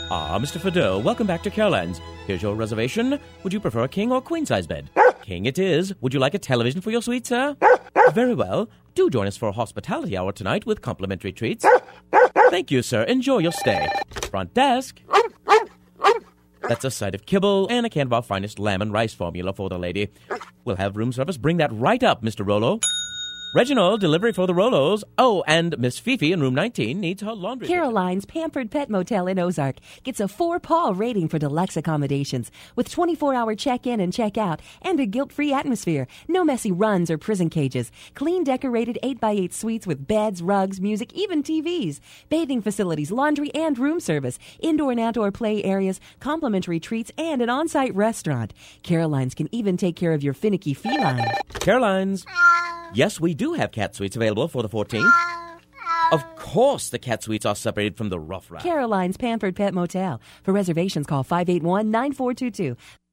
Ah, Mr. Fadot, welcome back to Caroline's. Here's your reservation. Would you prefer a king or queen-size bed? King it is. Would you like a television for your suite, sir? Very well. Do join us for a hospitality hour tonight with complimentary treats. Thank you, sir. Enjoy your stay. Front desk. That's a side of kibble and a can of our finest lamb and rice formula for the lady. We'll have room service. Bring that right up, Mr. Rollo. Reginald, delivery for the Rollos. Oh, and Miss Fifi in room 19 needs her laundry. Caroline's Pampered Pet Motel in Ozark gets a 4-paw rating for deluxe accommodations with 24-hour check-in and check-out and a guilt-free atmosphere. No messy runs or prison cages. Clean, decorated 8x8 suites with beds, rugs, music, even TVs. Bathing facilities, laundry, and room service. Indoor and outdoor play areas, complimentary treats, and an on-site restaurant. Caroline's can even take care of your finicky feline. Caroline's. Yes, we do have cat suites available for the 14th. Of course, the cat suites are separated from the rough ride. Caroline's Pampered Pet Motel. For reservations, call 581-9422.